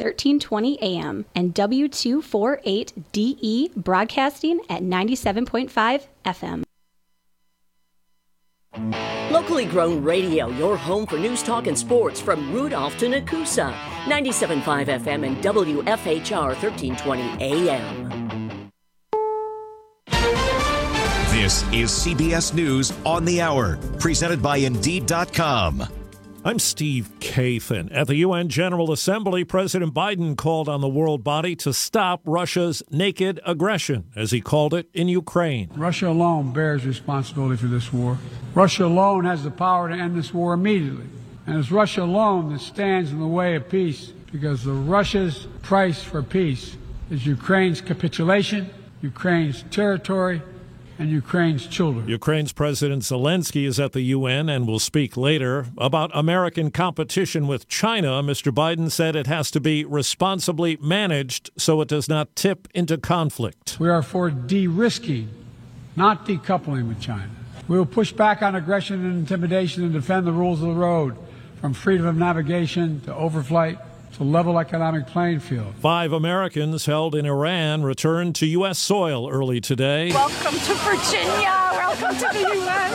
1320 AM, and W248DE broadcasting at 97.5 FM. Locally grown radio, your home for news, talk, and sports from Rudolph to Nakusa. 97.5 FM and WFHR 1320 AM. This is CBS News on the Hour, presented by Indeed.com. I'm Steve Kathan. At the UN General Assembly, President Biden called on the world body to stop Russia's naked aggression, as he called it, in Ukraine. Russia alone bears responsibility for this war. Russia alone has the power to end this war immediately. And it's Russia alone that stands in the way of peace, because Russia's price for peace is Ukraine's capitulation, Ukraine's territory, and Ukraine's children. Ukraine's President Zelensky is at the UN and will speak later. About American competition with China, Mr. Biden said it has to be responsibly managed so it does not tip into conflict. We are for de-risking, not decoupling with China. We will push back on aggression and intimidation and defend the rules of the road, from freedom of navigation to overflight to level economic playing field. 5 Americans held in Iran returned to U.S. soil early today. Welcome to Virginia. Welcome to the U.S.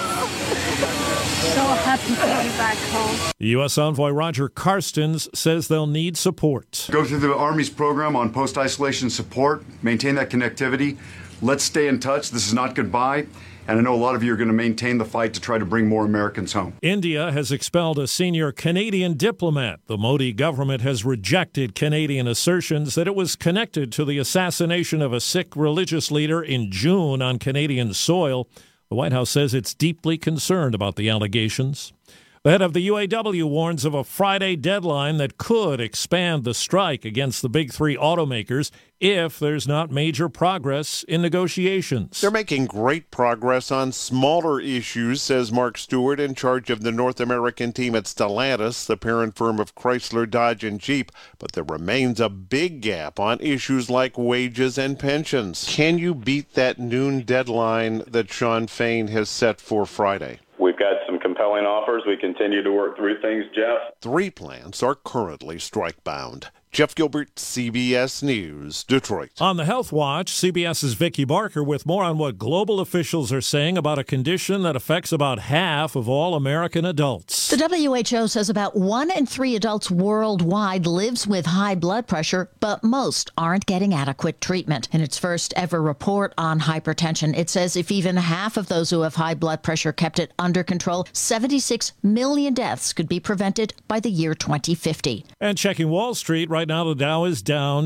So happy to be back home. U.S. Envoy Roger Carstens says they'll need support. Go through the Army's program on post-isolation support, maintain that connectivity. Let's stay in touch. This is not goodbye. And I know a lot of you are going to maintain the fight to try to bring more Americans home. India has expelled a senior Canadian diplomat. The Modi government has rejected Canadian assertions that it was connected to the assassination of a Sikh religious leader in June on Canadian soil. The White House says it's deeply concerned about the allegations. The head of the UAW warns of a Friday deadline that could expand the strike against the big 3 automakers if there's not major progress in negotiations. They're making great progress on smaller issues, says Mark Stewart, in charge of the North American team at Stellantis, the parent firm of Chrysler, Dodge, and Jeep. But there remains a big gap on issues like wages and pensions. Can you beat that noon deadline that Sean Fain has set for Friday? We've got some compelling offers. We continue to work through things, Jeff. 3 plants are currently strike-bound. Jeff Gilbert, CBS News, Detroit. On the Health Watch, CBS's Vicki Barker with more on what global officials are saying about a condition that affects about half of all American adults. The WHO says about 1 in 3 adults worldwide lives with high blood pressure, but most aren't getting adequate treatment. In its first ever report on hypertension, it says if even half of those who have high blood pressure kept it under control, 76 million deaths could be prevented by the year 2050. And checking Wall Street, right now the Dow is down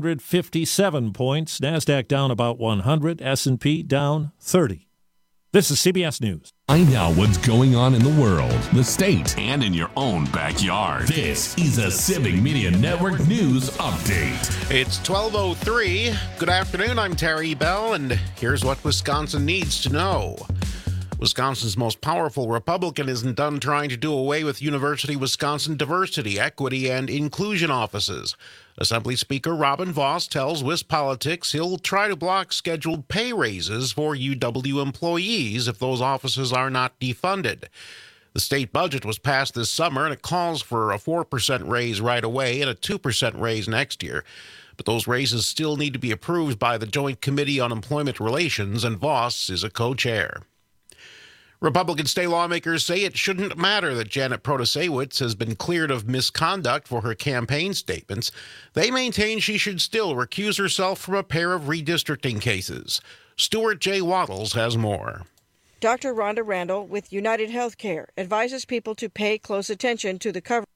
257 points. NASDAQ down about 100. S&P down 30. This is CBS News. Find out what's going on in the world, the state, and in your own backyard. This is a Civic Media Network News Update. It's 12:03. Good afternoon, I'm Terry Bell, and here's what Wisconsin needs to know. Wisconsin's most powerful Republican isn't done trying to do away with University of Wisconsin diversity, equity, and inclusion offices. Assembly Speaker Robin Vos tells WisPolitics he'll try to block scheduled pay raises for UW employees if those offices are not defunded. The state budget was passed this summer, and it calls for a 4% raise right away and a 2% raise next year. But those raises still need to be approved by the Joint Committee on Employment Relations, and Vos is a co-chair. Republican state lawmakers say it shouldn't matter that Janet Protasewicz has been cleared of misconduct for her campaign statements. They maintain she should still recuse herself from a pair of redistricting cases. Stuart J. Wattles has more. Dr. Rhonda Randall with United Healthcare advises people to pay close attention to the cover.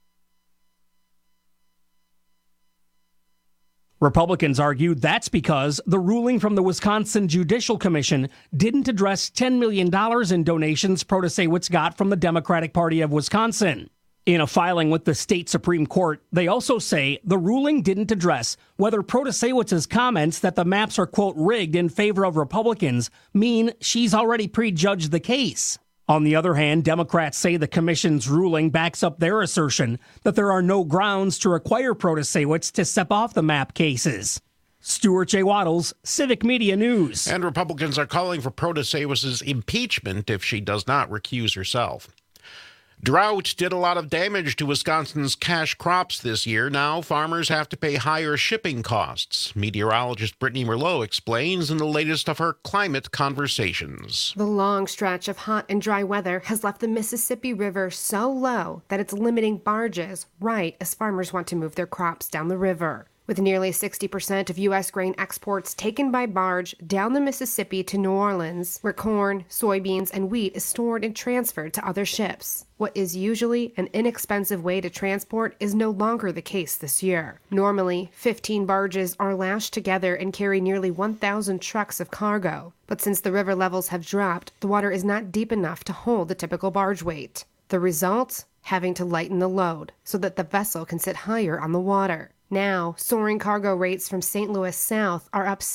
Republicans argue that's because the ruling from the Wisconsin Judicial Commission didn't address $10 million in donations Protasewicz got from the Democratic Party of Wisconsin. In a filing with the state Supreme Court, they also say the ruling didn't address whether Protasewicz's comments that the maps are, quote, rigged in favor of Republicans mean she's already prejudged the case. On the other hand, Democrats say the commission's ruling backs up their assertion that there are no grounds to require Protasewicz to step off the map cases. Stuart J. Wattles, Civic Media News. And Republicans are calling for Protasewicz's impeachment if she does not recuse herself. Drought did a lot of damage to Wisconsin's cash crops this year. Now farmers have to pay higher shipping costs. Meteorologist Brittany Merlot explains in the latest of her climate conversations. The long stretch of hot and dry weather has left the Mississippi River so low that it's limiting barges right as farmers want to move their crops down the river. With nearly 60% of U.S. grain exports taken by barge down the Mississippi to New Orleans, where corn, soybeans, and wheat is stored and transferred to other ships. What is usually an inexpensive way to transport is no longer the case this year. Normally, 15 barges are lashed together and carry nearly 1,000 trucks of cargo. But since the river levels have dropped, the water is not deep enough to hold the typical barge weight. The result? Having to lighten the load so that the vessel can sit higher on the water. Now, soaring cargo rates from St. Louis south are up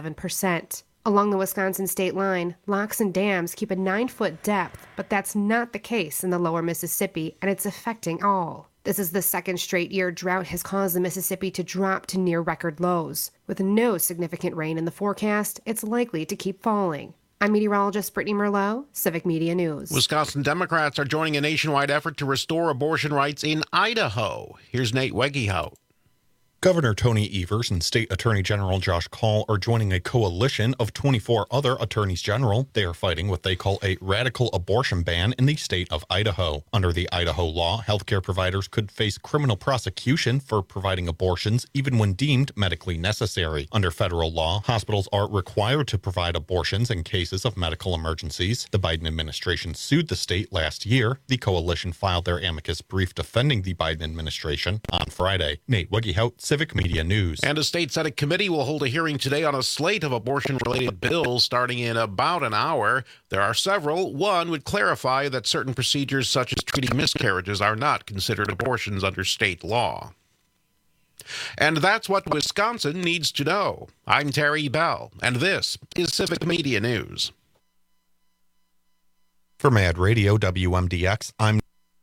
77%. Along the Wisconsin state line, locks and dams keep a 9-foot depth, but that's not the case in the lower Mississippi, and it's affecting all. This is the second straight year drought has caused the Mississippi to drop to near record lows. With no significant rain in the forecast, it's likely to keep falling. I'm meteorologist Brittany Merlot, Civic Media News. Wisconsin Democrats are joining a nationwide effort to restore abortion rights in Idaho. Here's Nate Wegehout. Governor Tony Evers and State Attorney General Josh Kaul are joining a coalition of 24 other attorneys general. They are fighting what they call a radical abortion ban in the state of Idaho. Under the Idaho law, healthcare providers could face criminal prosecution for providing abortions even when deemed medically necessary. Under federal law, hospitals are required to provide abortions in cases of medical emergencies. The Biden administration sued the state last year. The coalition filed their amicus brief defending the Biden administration on Friday. Nate Wegehout, Civic Media News. And a state Senate committee will hold a hearing today on a slate of abortion-related bills starting in about an hour. There are several. One would clarify that certain procedures such as treating miscarriages are not considered abortions under state law. And that's what Wisconsin needs to know. I'm Terry Bell, and this is Civic Media News. For Mad Radio WMDX, I'm...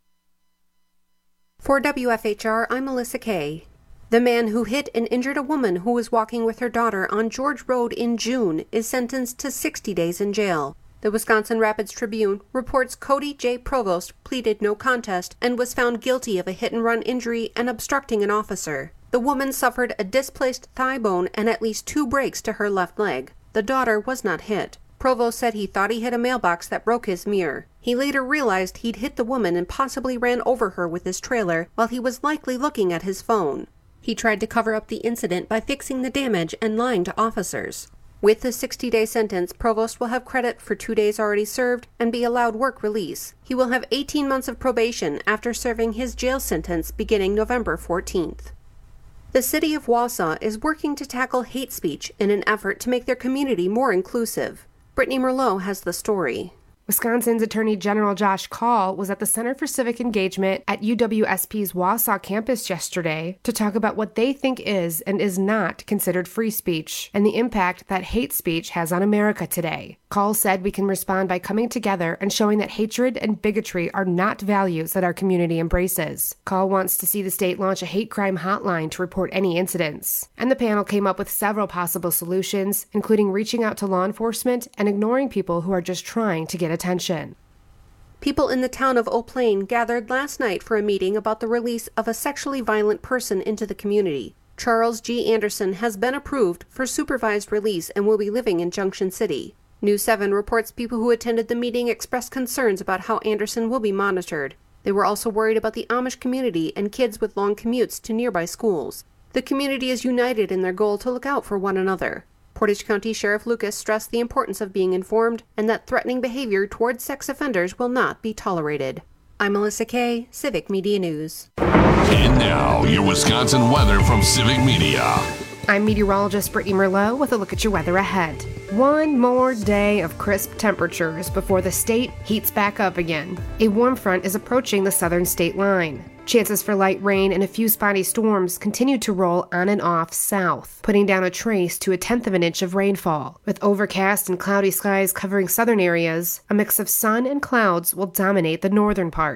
For WFHR, I'm Melissa Kay. The man who hit and injured a woman who was walking with her daughter on George Road in June is sentenced to 60 days in jail. The Wisconsin Rapids Tribune reports Cody J. Provost pleaded no contest and was found guilty of a hit-and-run injury and obstructing an officer. The woman suffered a displaced thigh bone and at least 2 breaks to her left leg. The daughter was not hit. Provost said he thought he hit a mailbox that broke his mirror. He later realized he'd hit the woman and possibly ran over her with his trailer while he was likely looking at his phone. He tried to cover up the incident by fixing the damage and lying to officers. With the 60-day sentence, Provost will have credit for 2 days already served and be allowed work release. He will have 18 months of probation after serving his jail sentence beginning November 14th. The city of Wausau is working to tackle hate speech in an effort to make their community more inclusive. Brittany Merlot has the story. Wisconsin's Attorney General Josh Kaul was at the Center for Civic Engagement at UWSP's Wausau campus yesterday to talk about what they think is and is not considered free speech and the impact that hate speech has on America today. Kaul said we can respond by coming together and showing that hatred and bigotry are not values that our community embraces. Kaul wants to see the state launch a hate crime hotline to report any incidents. And the panel came up with several possible solutions, including reaching out to law enforcement and ignoring people who are just trying to get attention. People in the town of Eau Plaine gathered last night for a meeting about the release of a sexually violent person into the community. Charles G. Anderson has been approved for supervised release and will be living in Junction City. News 7 reports people who attended the meeting expressed concerns about how Anderson will be monitored. They were also worried about the Amish community and kids with long commutes to nearby schools. The community is united in their goal to look out for one another. Portage County Sheriff Lucas stressed the importance of being informed and that threatening behavior towards sex offenders will not be tolerated. I'm Melissa Kay, Civic Media News. And now, your Wisconsin weather from Civic Media. I'm meteorologist Brittany Merlot with a look at your weather ahead. One more day of crisp temperatures before the state heats back up again. A warm front is approaching the southern state line. Chances for light rain and a few spotty storms continue to roll on and off south, putting down a trace to 1/10 of an inch of rainfall. With overcast and cloudy skies covering southern areas, a mix of sun and clouds will dominate the northern parts.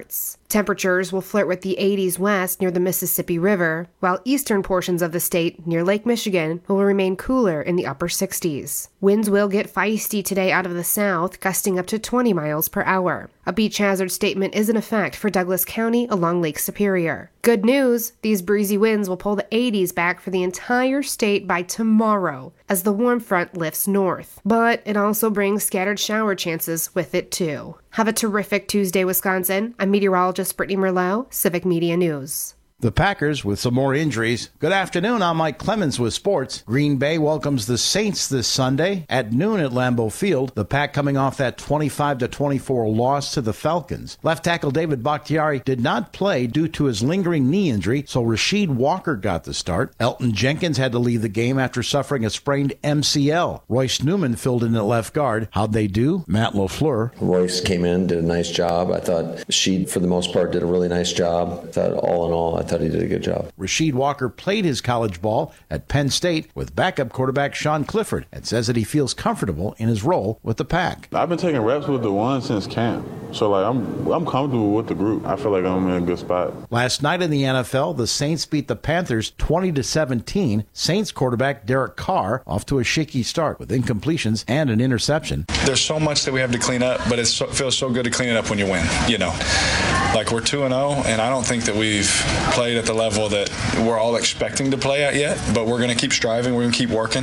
Temperatures will flirt with the 80s west near the Mississippi River, while eastern portions of the state near Lake Michigan will remain cooler in the upper 60s. Winds will get feisty today out of the south, gusting up to 20 miles per hour. A beach hazard statement is in effect for Douglas County along Lake Superior. Good news, these breezy winds will pull the 80s back for the entire state by tomorrow as the warm front lifts north. But it also brings scattered shower chances with it too. Have a terrific Tuesday, Wisconsin. I'm meteorologist Brittany Merlot, Civic Media News. The Packers with some more injuries. Good afternoon, I'm Mike Clemens with sports. Green Bay welcomes the Saints this Sunday at noon at Lambeau Field. The Pack coming off that 25-24 loss to the Falcons. Left tackle David Bakhtiari did not play due to his lingering knee injury, so Rasheed Walker got the start. Elton Jenkins had to leave the game after suffering a sprained MCL. Royce Newman filled in at left guard. How'd they do? Matt LaFleur. Royce came in, did a nice job. I thought Rasheed, for the most part, did a really nice job. I thought all in all, I thought he did a good job. Rasheed Walker played his college ball at Penn State with backup quarterback Sean Clifford and says that he feels comfortable in his role with the Pack. I've been taking reps with the one since camp, so I'm comfortable with the group. I feel like I'm in a good spot. Last night in the NFL, the Saints beat the Panthers 20-17. Saints quarterback Derek Carr off to a shaky start with incompletions and an interception. There's so much that we have to clean up, but it feels so good to clean it up when you win. You know, like we're 2-0, and I don't think that we've played at the level that we're all expecting to play at yet, but we're going to keep striving, we're going to keep working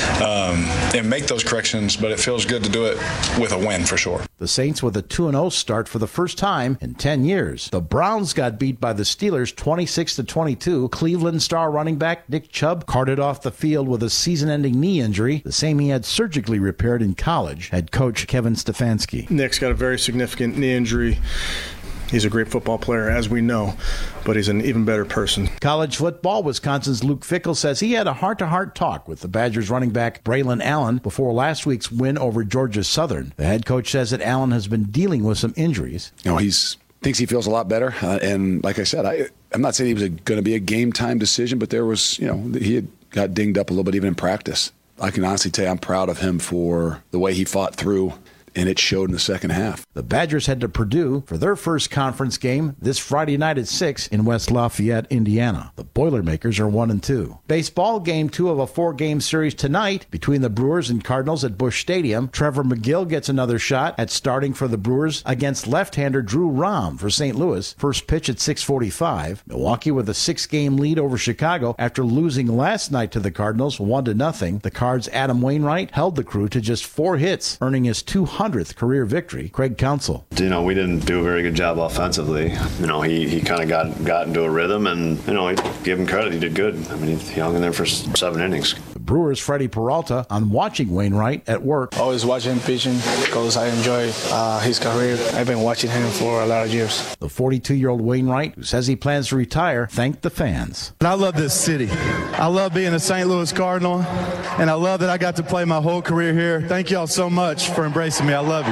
and make those corrections, but it feels good to do it with a win for sure. The Saints with a 2-0 start for the first time in 10 years. The Browns got beat by the Steelers 26-22. Cleveland star running back Nick Chubb carted off the field with a season-ending knee injury, the same he had surgically repaired in college. Head coach Kevin Stefanski. Nick's got a very significant knee injury. He's a great football player, as we know, but he's an even better person. College football, Wisconsin's Luke Fickell says he had a heart-to-heart talk with the Badgers running back Braylon Allen before last week's win over Georgia Southern. The head coach says that Allen has been dealing with some injuries. He thinks he feels a lot better, and like I said, I'm not saying he was going to be a game-time decision, but there was, he had got dinged up a little bit even in practice. I can honestly tell you I'm proud of him for the way he fought through, and it showed in the second half. The Badgers head to Purdue for their first conference game this Friday night at 6 in West Lafayette, Indiana. The Boilermakers are 1-2. Baseball, game 2 of a 4-game series tonight between the Brewers and Cardinals at Busch Stadium. Trevor McGill gets another shot at starting for the Brewers against left-hander Drew Rahm for St. Louis. First pitch at 6:45. Milwaukee with a 6-game lead over Chicago after losing last night to the Cardinals 1-0. The Cards' Adam Wainwright held the crew to just 4 hits, earning his 200th career victory. Craig Counsell. We didn't do a very good job offensively. He kind of got into a rhythm, and I give him credit. He did good. He hung in there for 7 innings. The Brewers' Freddie Peralta on watching Wainwright at work. Always watching him pitching because I enjoy his career. I've been watching him for a lot of years. The 42-year-old Wainwright, who says he plans to retire, thanked the fans. I love this city. I love being a St. Louis Cardinal, and I love that I got to play my whole career here. Thank you all so much for embracing me. I love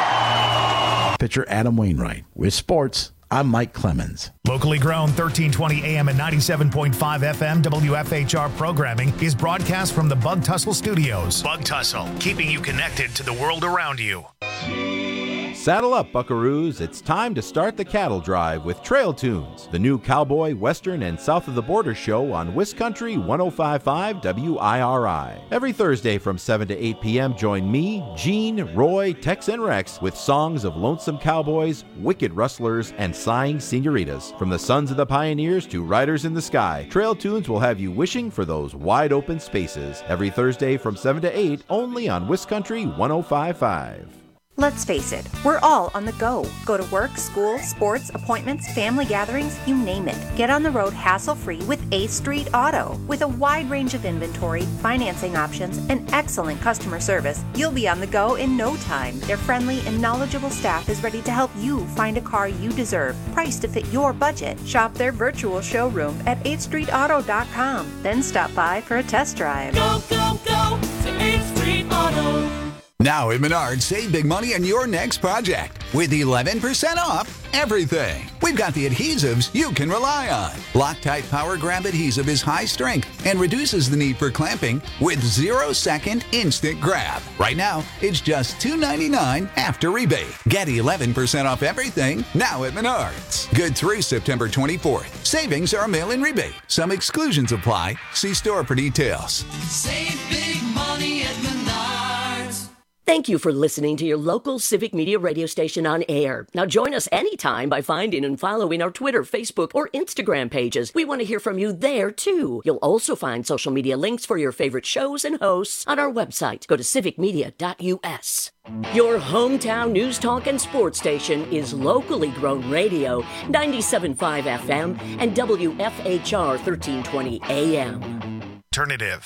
you. Pitcher Adam Wainwright. With sports, I'm Mike Clemens. Locally grown 1320 AM and 97.5 FM WFHR programming is broadcast from the Bug Tussle Studios. Bug Tussle, keeping you connected to the world around you. Saddle up, buckaroos. It's time to start the cattle drive with Trail Tunes, the new cowboy, western, and south of the border show on WisCountry 105.5 WIRI. Every Thursday from 7 to 8 p.m., join me, Gene, Roy, Tex, and Rex with songs of lonesome cowboys, wicked rustlers, and sighing senoritas. From the sons of the pioneers to riders in the sky, Trail Tunes will have you wishing for those wide open spaces. Every Thursday from 7 to 8, only on WisCountry 105.5. Let's face it, we're all on the go. Go to work, school, sports, appointments, family gatherings, you name it. Get on the road hassle-free with 8th Street Auto. With a wide range of inventory, financing options, and excellent customer service, you'll be on the go in no time. Their friendly and knowledgeable staff is ready to help you find a car you deserve, priced to fit your budget. Shop their virtual showroom at 8thstreetauto.com. Then stop by for a test drive. Go, go, go to 8th Street Auto. Now at Menards, save big money on your next project with 11% off everything. We've got the adhesives you can rely on. Loctite Power Grab adhesive is high strength and reduces the need for clamping with 0-second instant grab. Right now, it's just $2.99 after rebate. Get 11% off everything now at Menards. Good through September 24th. Savings are a mail-in rebate. Some exclusions apply. See store for details. Save big money at Menards. Thank you for listening to your local Civic Media radio station on air. Now join us anytime by finding and following our Twitter, Facebook, or Instagram pages. We want to hear from you there, too. You'll also find social media links for your favorite shows and hosts on our website. Go to civicmedia.us. Your hometown news, talk, and sports station is locally grown radio, 97.5 FM and WFHR 1320 AM. Alternative.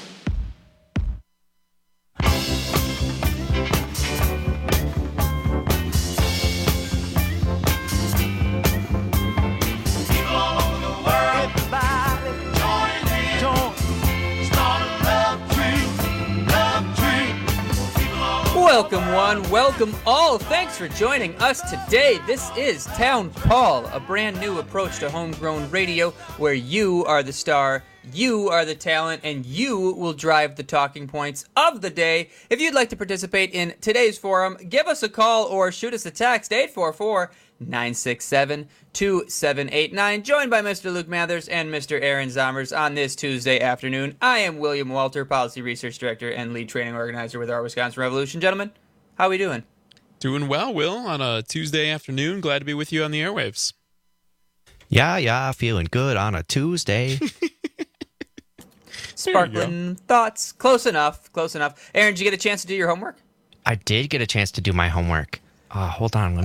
Welcome one, welcome all. Thanks for joining us today. This is Town Call, a brand new approach to homegrown radio where you are the star, you are the talent, and you will drive the talking points of the day. If you'd like to participate in today's forum, give us a call or shoot us a text, 844-967-2789. Joined by Mr. Luke Mathers and Mr. Aaron Zomers on this Tuesday afternoon. I am William Walter, Policy Research Director and Lead Training Organizer with our Wisconsin Revolution. Gentlemen, how are we doing? Doing well, Will, on a Tuesday afternoon. Glad to be with you on the airwaves. Yeah, feeling good on a Tuesday. Sparkling thoughts. Close enough. Aaron, did you get a chance to do your homework? I did get a chance to do my homework. Hold on.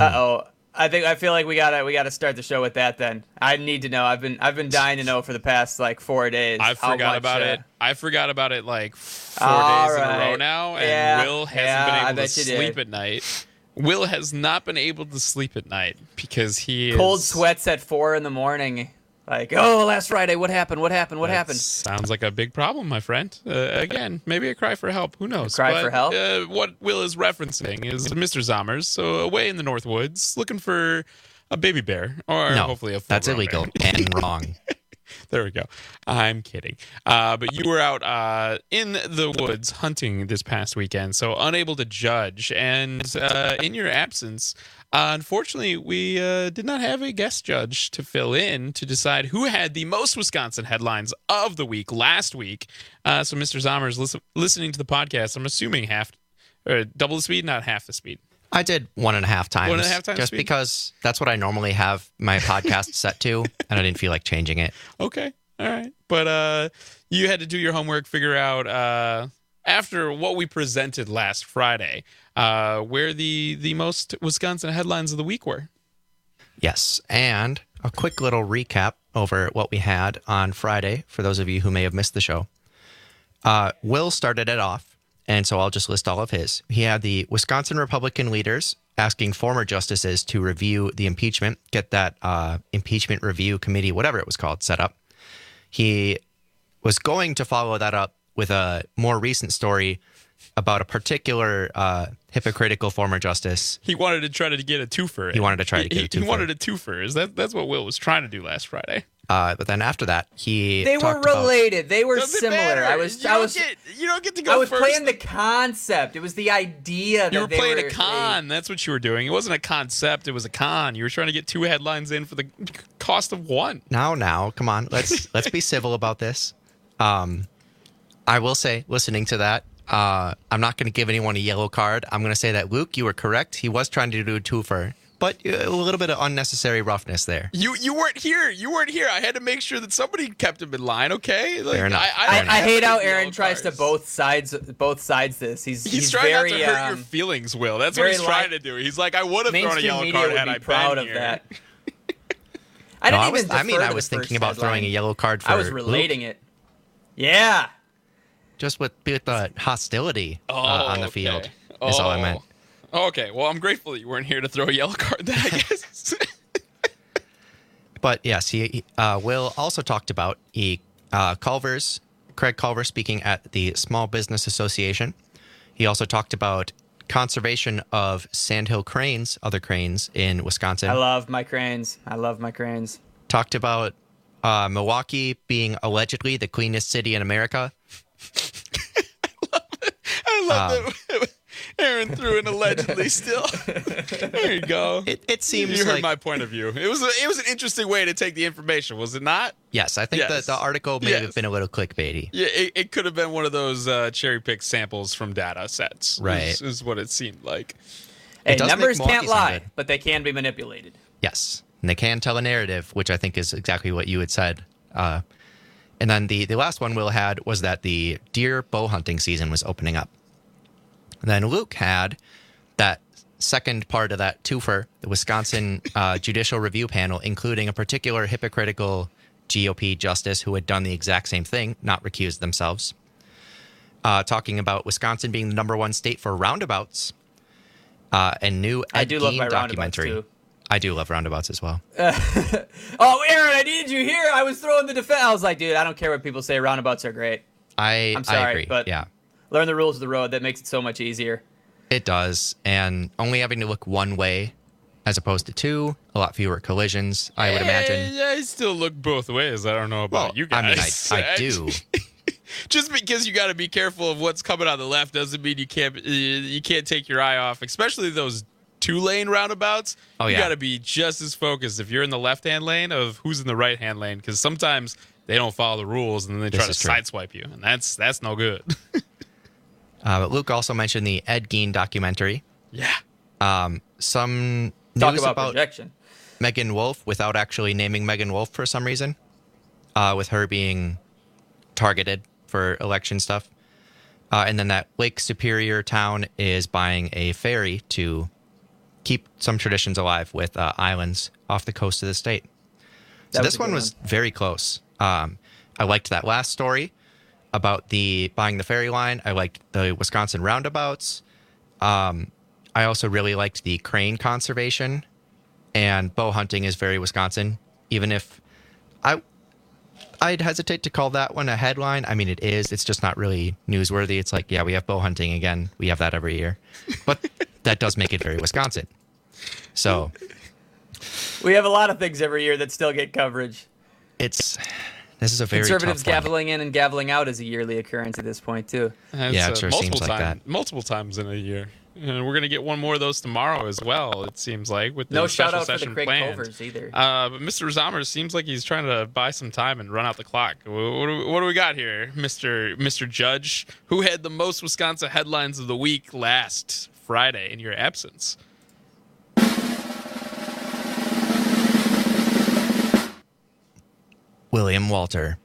I feel like we gotta start the show with that. Then I need to know. I've been dying to know for the past 4 days. I forgot about it. I forgot about it 4 days in a row now, and Will hasn't been able to sleep at night. Will has not been able to sleep at night because he is cold sweats at 4 a.m. Last Friday, what happened? What happened? Sounds like a big problem, my friend. Again, maybe a cry for help. Who knows? For help? What Will is referencing is Mr. Zomers, so away in the North Woods, looking for a baby bear, or hopefully a full that's illegal and wrong. There we go. I'm kidding. But you were out in the woods hunting this past weekend, so unable to judge. And in your absence, unfortunately, we did not have a guest judge to fill in to decide who had the most Wisconsin headlines of the week last week. So, Mr. Zomers, listening to the podcast, I'm assuming double the speed, not half the speed. I did 1.5 times. 1.5 times just speed? Because that's what I normally have my podcast set to, and I didn't feel like changing it. Okay. All right. But you had to do your homework, figure out after what we presented last Friday, where the most Wisconsin headlines of the week were. Yes, and a quick little recap over what we had on Friday, for those of you who may have missed the show. Will started it off, and so I'll just list all of his. He had the Wisconsin Republican leaders asking former justices to review the impeachment, get that impeachment review committee, whatever it was called, set up. He was going to follow that up with a more recent story about a particular hypocritical former justice. He wanted to try to get a twofer. He wanted to try to get a twofer. He wanted a twofer. That's what Will was trying to do last Friday. But then after that, they were related. They were similar. You don't get to go I was first. playing the concept. It was the idea. You were playing a con. That's what you were doing. It wasn't a concept. It was a con. You were trying to get 2 headlines in for the cost of 1. Now, come on. Let's be civil about this. I will say, listening to that, I'm not going to give anyone a yellow card. I'm going to say that, Luke, you were correct. He was trying to do a twofer. But a little bit of unnecessary roughness there. You weren't here. I had to make sure that somebody kept him in line. Okay. Fair enough. I hate how Aaron tries to both sides this. He's trying very, not to hurt your feelings, Will. That's what he's trying to do. He's like, I would have thrown a yellow card had I proud been of here. that. I was thinking about throwing a yellow card for I was relating Luke. it. Yeah. Just with the hostility on the field is all I meant. Okay, well, I'm grateful that you weren't here to throw a yellow card then, I guess. But yes, Will also talked about Craig Culver speaking at the Small Business Association. He also talked about conservation of sandhill cranes, other cranes in Wisconsin. I love my cranes. Talked about Milwaukee being allegedly the cleanest city in America. I love that Aaron threw in allegedly still. There you go. It seems you heard like my point of view. It was an interesting way to take the information, was it not? Yes, I think that the article may have been a little clickbaity. Yeah, it could have been one of those cherry-picked samples from data sets. Right. Is what it seemed like. Hey, numbers can't lie, but they can be manipulated. Yes, and they can tell a narrative, which I think is exactly what you had said. And then the last one Will had was that the deer bow hunting season was opening up. And then Luke had that second part of that twofer, the Wisconsin Judicial Review Panel, including a particular hypocritical GOP justice who had done the exact same thing, not recused themselves, talking about Wisconsin being the #1 state for roundabouts, and new Ed Gein documentary. Too. I do love roundabouts as well. Oh, Aaron, I needed you here. I was throwing the defense. I was like, dude, I don't care what people say. Roundabouts are great. I'm sorry, I agree, but yeah. Learn the rules of the road. That makes it so much easier. It does, and only having to look one way as opposed to two, a lot fewer collisions, I would imagine. I still look both ways. I don't know about you guys. I mean, I do. Just because you got to be careful of what's coming on the left doesn't mean you can't take your eye off, especially those 2-lane roundabouts. Oh, you yeah. got to be just as focused if you're in the left-hand lane of who's in the right-hand lane, because sometimes they don't follow the rules and then they try to sideswipe you, and that's no good. But Luke also mentioned the Ed Gein documentary. Yeah. Some Talk news about about projection. Megan Wolf without actually naming Megan Wolf for some reason, with her being targeted for election stuff. And then that Lake Superior town is buying a ferry to keep some traditions alive with islands off the coast of the state. So this one was very close. I liked that last story about the buying the ferry line. I liked the Wisconsin roundabouts. I also really liked the crane conservation, and bow hunting is very Wisconsin, even if I'd hesitate to call that one a headline. I mean, it is. It's just not really newsworthy. It's like, yeah, we have bow hunting again. We have that every year. But that does make it very Wisconsin. So we have a lot of things every year that still get coverage. This is a very conservatives tough one. gaveling in and gaveling out is a yearly occurrence at this point too. Yeah, it sure seems like that. Multiple times in a year. And we're gonna get one more of those tomorrow as well. It seems like with the no special shout out for session the Craig planned. Culvers either. But Mr. Zommers seems like he's trying to buy some time and run out the clock. What do we got here, Mr. Judge? Who had the most Wisconsin headlines of the week last Friday in your absence? William Walter.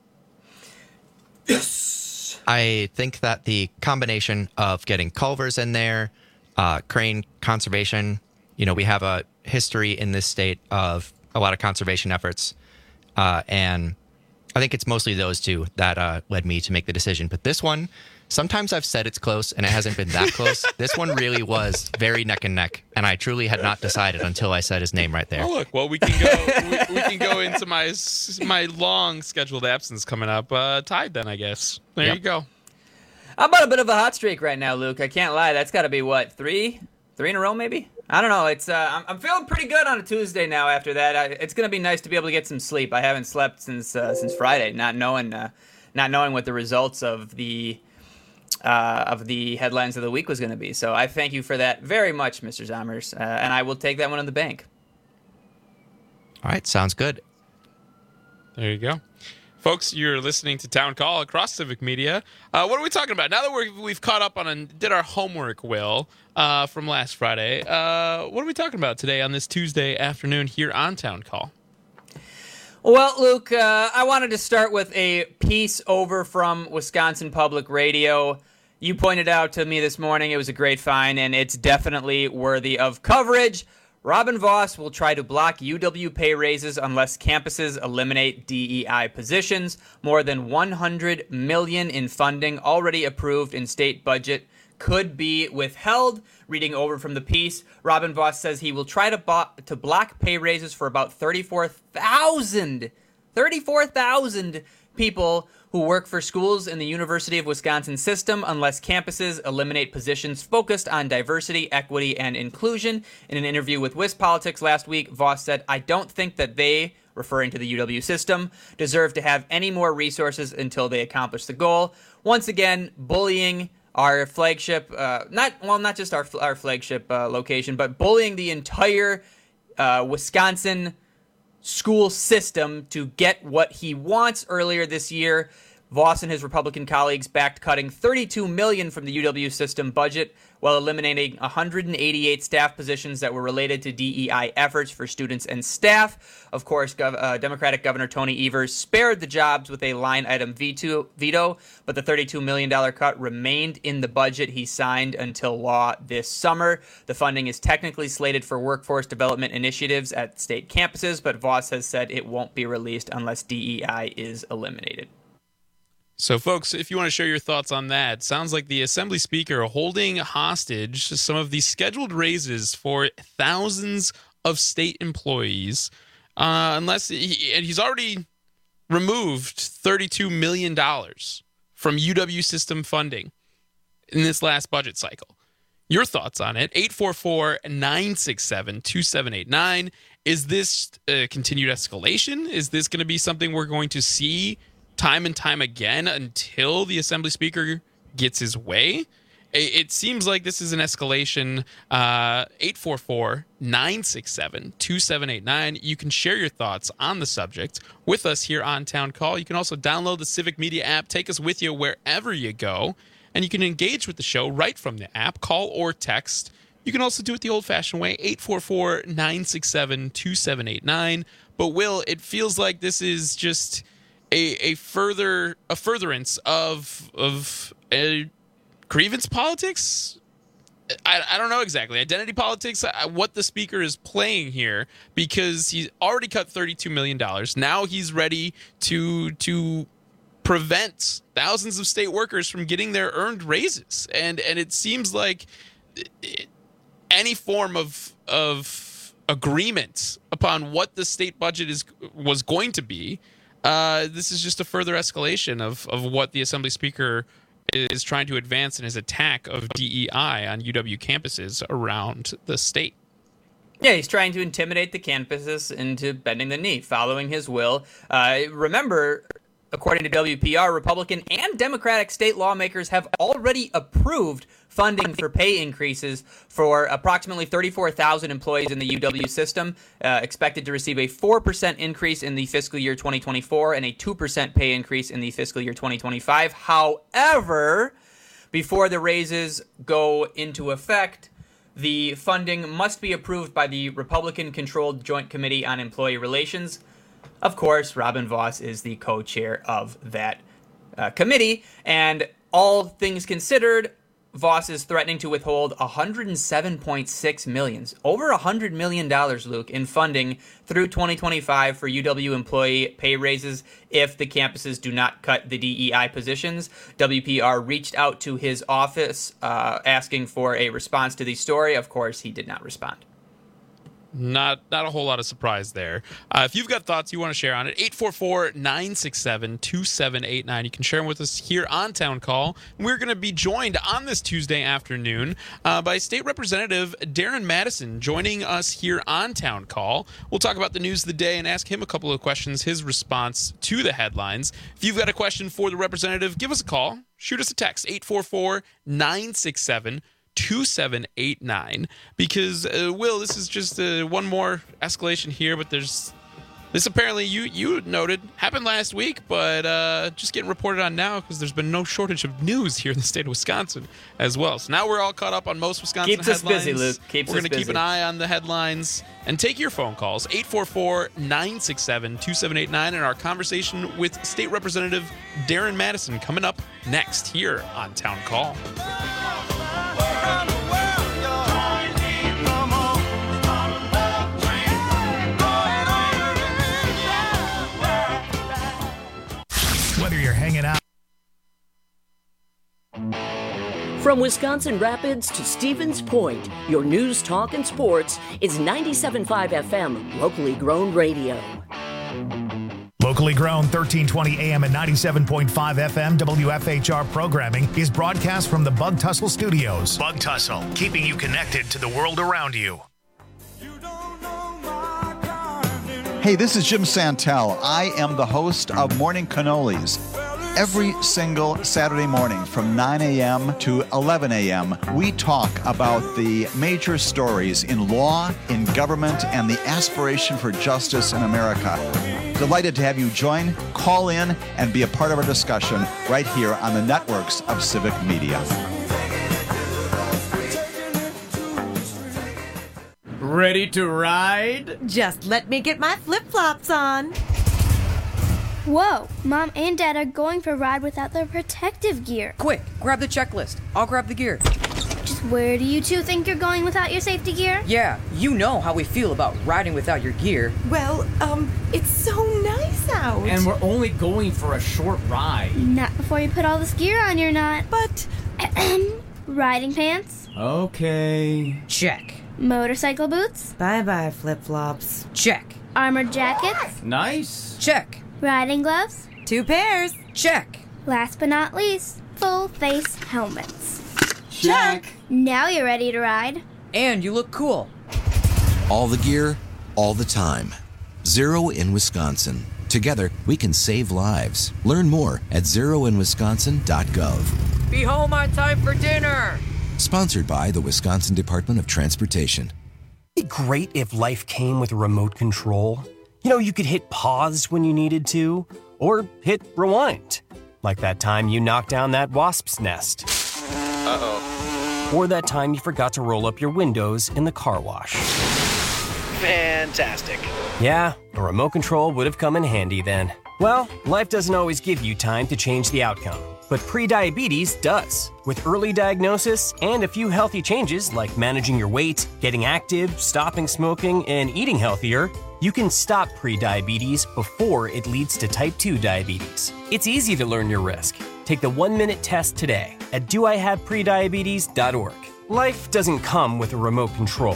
Yes. I think that the combination of getting Culvers in there, crane conservation, we have a history in this state of a lot of conservation efforts. And I think it's mostly those two that led me to make the decision. But this one, sometimes I've said it's close and it hasn't been that close. This one really was very neck and neck. And I truly had not decided until I said his name right there. Oh, look. Well, we can go. we can go into my long scheduled absence coming up. Tied then, I guess. There you go. I'm on a bit of a hot streak right now, Luke. I can't lie. That's got to be what, three in a row, maybe. I don't know. It's I'm feeling pretty good on a Tuesday now. After that, it's gonna be nice to be able to get some sleep. I haven't slept since Friday, not knowing what the results of the headlines of the week was going to be. So I thank you for that very much, Mr. Zommers, and I will take that one in the bank. All right, sounds good. There you go. Folks, you're listening to Town Call across Civic Media. What are we talking about? Now that we've caught up on and did our homework, Will, from last Friday, what are we talking about today on this Tuesday afternoon here on Town Call? Well, Luke, I wanted to start with a piece over from Wisconsin Public Radio. You pointed out to me this morning it was a great find, and it's definitely worthy of coverage. Robin Voss will try to block UW pay raises unless campuses eliminate DEI positions. More than $100 million in funding already approved in state budget could be withheld. Reading over from the piece, Robin Voss says he will try to block pay raises for about 34,000 people who work for schools in the University of Wisconsin system unless campuses eliminate positions focused on diversity, equity, and inclusion. In an interview with WisPolitics last week, Voss said, "I don't think that they," referring to the UW system, "deserve to have any more resources until they accomplish the goal." Once again, bullying our flagship, not just our flagship location, but bullying the entire Wisconsin school system to get what he wants. Earlier this year, Voss and his Republican colleagues backed cutting $32 million from the UW system budget while eliminating 188 staff positions that were related to DEI efforts for students and staff. Of course, Democratic Governor Tony Evers spared the jobs with a line item veto, but the $32 million cut remained in the budget he signed until law this summer. The funding is technically slated for workforce development initiatives at state campuses, but Voss has said it won't be released unless DEI is eliminated. So, folks, if you want to share your thoughts on that, sounds like the Assembly Speaker holding hostage some of the scheduled raises for thousands of state employees, he's already removed $32 million from UW system funding in this last budget cycle. Your thoughts on it? 844-967-2789. Is this continued escalation? Is this going to be something we're going to see time and time again until the Assembly Speaker gets his way? It seems like this is an escalation. 844-967-2789. You can share your thoughts on the subject with us here on Town Call. You can also download the Civic Media app. Take us with you wherever you go. And you can engage with the show right from the app, call or text. You can also do it the old-fashioned way, 844-967-2789. But, Will, it feels like this is just a furtherance of grievance politics. I don't know exactly. Identity politics, what the speaker is playing here, because he's already cut $32 million. Now he's ready to prevent thousands of state workers from getting their earned raises. And it seems like any form of agreement upon what the state budget was going to be, this is just a further escalation of what the Assembly Speaker is trying to advance in his attack of DEI on UW campuses around the state. Yeah, he's trying to intimidate the campuses into bending the knee, following his will. Remember, according to WPR, Republican and Democratic state lawmakers have already approved funding for pay increases for approximately 34,000 employees in the UW system, expected to receive a 4% increase in the fiscal year 2024 and a 2% pay increase in the fiscal year 2025. However, before the raises go into effect, the funding must be approved by the Republican-controlled Joint Committee on Employee Relations. Of course, Robin Voss is the co-chair of that committee, and all things considered, Voss is threatening to withhold $107.6 million, over $100 million, Luke, in funding through 2025 for UW employee pay raises if the campuses do not cut the DEI positions. WPR reached out to his office asking for a response to the story. Of course, he did not respond. Not a whole lot of surprise there. If you've got thoughts you want to share on it, 844-967-2789. You can share them with us here on Town Call. We're going to be joined on this Tuesday afternoon by State Representative Darren Madison joining us here on Town Call. We'll talk about the news of the day and ask him a couple of questions, his response to the headlines. If you've got a question for the representative, give us a call. Shoot us a text, 844-967-2789. 2789, because Will, this is just one more escalation here, but this apparently you noted happened last week, but just getting reported on now because there's been no shortage of news here in the state of Wisconsin as well. So now we're all caught up on most Wisconsin headlines. Keeps us busy, Luke. We're going to keep an eye on the headlines and take your phone calls, 844-967-2789, and our conversation with State Representative Darren Madison coming up next here on Town Call. Whether you're hanging out. From Wisconsin Rapids to Stevens Point, your news, talk, and sports is 97.5 FM, locally grown radio. Locally grown 1320 AM and 97.5 FM WFHR programming is broadcast from the Bug Tussle Studios. Bug Tussle, keeping you connected to the world around you. Hey, this is Jim Santel. I am the host of Morning Cannolis. Every single Saturday morning from 9 a.m. to 11 a.m., we talk about the major stories in law, in government, and the aspiration for justice in America. Delighted to have you join, call in, and be a part of our discussion right here on the networks of Civic Media. Ready to ride? Just let me get my flip-flops on. Whoa, Mom and Dad are going for a ride without their protective gear. Quick, grab the checklist. I'll grab the gear. Just where do you two think you're going without your safety gear? Yeah, you know how we feel about riding without your gear. Well, it's so nice out. And we're only going for a short ride. Not before you put all this gear on, you're not. But, riding pants? Okay. Check. Motorcycle boots? Bye-bye, flip-flops. Check. Armored jackets? Nice. Check. Riding gloves? 2 pairs. Check. Last but not least, full face helmets. Check. Now you're ready to ride. And you look cool. All the gear, all the time. Zero in Wisconsin. Together, we can save lives. Learn more at zeroinwisconsin.gov. Be home on time for dinner. Sponsored by the Wisconsin Department of Transportation. It'd be great if life came with a remote control. You know, you could hit pause when you needed to, or hit rewind. Like that time you knocked down that wasp's nest. Uh-oh. Or that time you forgot to roll up your windows in the car wash. Fantastic. Yeah, a remote control would have come in handy then. Well, life doesn't always give you time to change the outcome. But prediabetes does. With early diagnosis and a few healthy changes like managing your weight, getting active, stopping smoking, and eating healthier, you can stop prediabetes before it leads to type 2 diabetes. It's easy to learn your risk. Take the 1-minute test today at doihaveprediabetes.org. Life doesn't come with a remote control.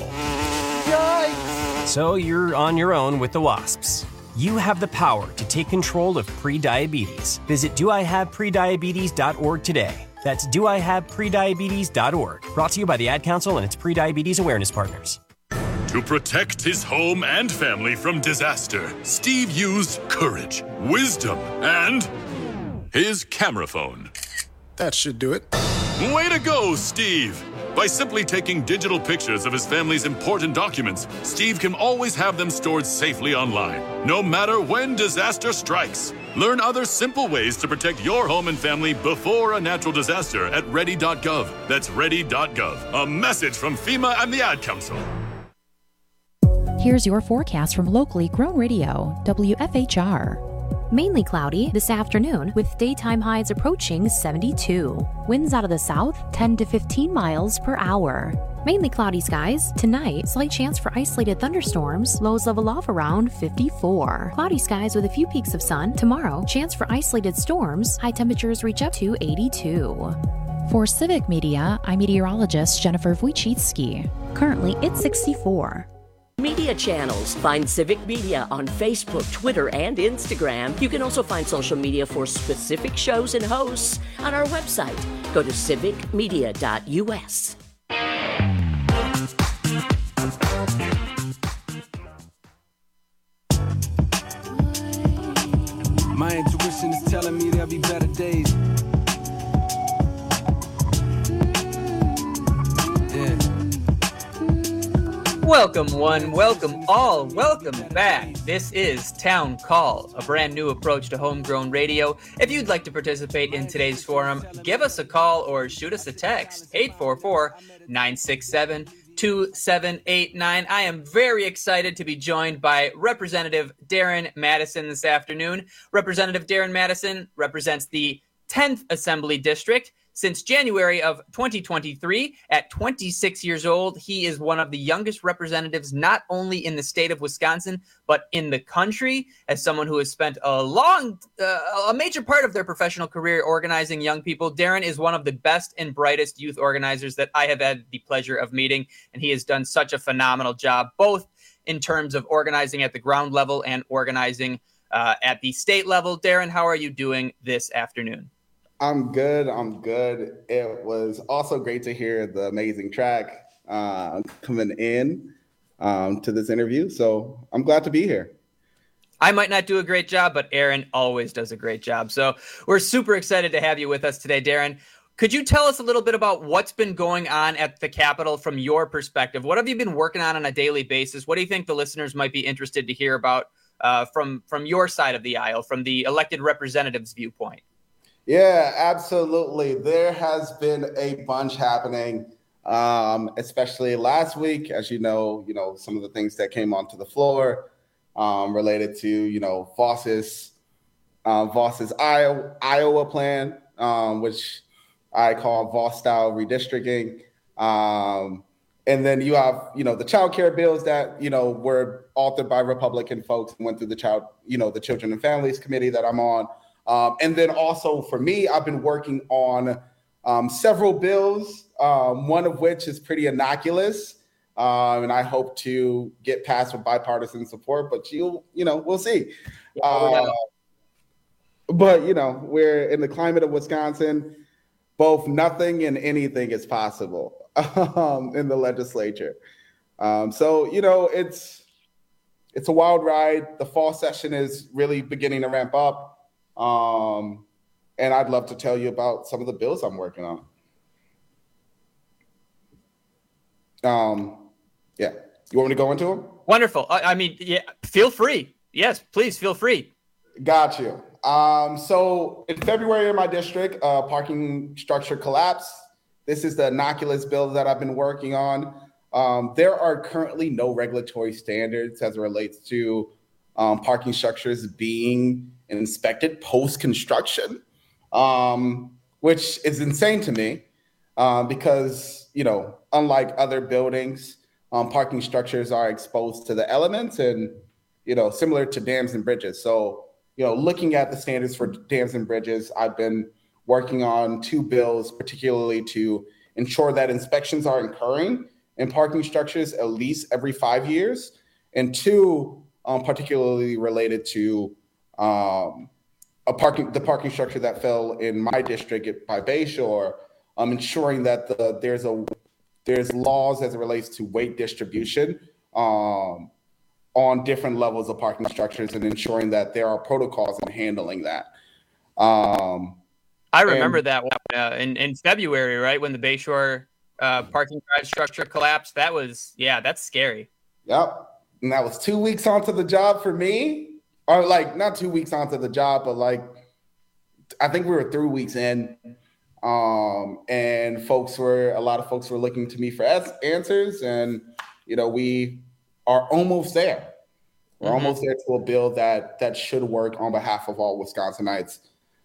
Yikes! So you're on your own with the wasps. You have the power to take control of prediabetes. Visit doihaveprediabetes.org today. That's doihaveprediabetes.org. Brought to you by the Ad Council and its prediabetes awareness partners. To protect his home and family from disaster, Steve used courage, wisdom, and his camera phone. That should do it. Way to go, Steve! By simply taking digital pictures of his family's important documents, Steve can always have them stored safely online, no matter when disaster strikes. Learn other simple ways to protect your home and family before a natural disaster at ready.gov. That's ready.gov. A message from FEMA and the Ad Council. Here's your forecast from locally grown radio, WFHR. Mainly cloudy this afternoon with daytime highs approaching 72. Winds out of the south 10 to 15 miles per hour. Mainly cloudy skies. Tonight, slight chance for isolated thunderstorms. Lows level off around 54. Cloudy skies with a few peaks of sun. Tomorrow, chance for isolated storms. High temperatures reach up to 82. For Civic Media, I'm meteorologist Jennifer Wojcicki. Currently, it's 64. Media channels. Find Civic Media on Facebook, Twitter, and Instagram. You can also find social media for specific shows and hosts on our website. Go to civicmedia.us. My intuition is telling me there'll be better days. Welcome one, welcome all, welcome back. This is Town Call, a brand new approach to homegrown radio. If you'd like to participate in today's forum, give us a call or shoot us a text, 844-967-2789. I am very excited to be joined by Representative Darren Madison this afternoon. Representative Darren Madison represents the 10th Assembly District. Since January of 2023, at 26 years old, he is one of the youngest representatives not only in the state of Wisconsin, but in the country. As someone who has spent a major part of their professional career organizing young people, Darren is one of the best and brightest youth organizers that I have had the pleasure of meeting, and he has done such a phenomenal job, both in terms of organizing at the ground level and organizing at the state level. Darren, how are you doing this afternoon? I'm good. It was also great to hear the amazing track coming in to this interview. So I'm glad to be here. I might not do a great job, but Aaron always does a great job. So we're super excited to have you with us today, Darren. Could you tell us a little bit about what's been going on at the Capitol from your perspective? What have you been working on a daily basis? What do you think the listeners might be interested to hear about from your side of the aisle, from the elected representatives' viewpoint? Yeah, absolutely. There has been a bunch happening, especially last week. As you know, some of the things that came onto the floor related to, Voss's Iowa plan, which I call Voss style redistricting. And then you have, the child care bills that, were authored by Republican folks and went through the Children and Families Committee that I'm on. And then also for me, I've been working on several bills, one of which is pretty innocuous. And I hope to get passed with bipartisan support, but we'll see. But, we're in the climate of Wisconsin, both nothing and anything is possible in the legislature. So, it's a wild ride. The fall session is really beginning to ramp up. And I'd love to tell you about some of the bills I'm working on. Yeah. You want me to go into them? Wonderful. Feel free. Yes, please feel free. Got you. So in February in my district, parking structure collapse. This is the innocuous bill that I've been working on. There are currently no regulatory standards as it relates to parking structures being inspected post-construction, which is insane to me because, unlike other buildings, parking structures are exposed to the elements and, similar to dams and bridges. So, looking at the standards for dams and bridges, I've been working on two bills, particularly to ensure that inspections are occurring in parking structures at least every 5 years, and two, particularly related to the parking structure that fell in my district by Bayshore, ensuring that there's laws as it relates to weight distribution on different levels of parking structures and ensuring that there are protocols in handling that. I remember that one in February, right, when the Bayshore parking garage structure collapsed. That's scary. Yep. And that was 2 weeks onto the job for me. Or not 2 weeks onto the job, but I think we were 3 weeks in. And a lot of folks were looking to me for answers. And, we are almost there. We're almost there to a bill that should work on behalf of all Wisconsinites.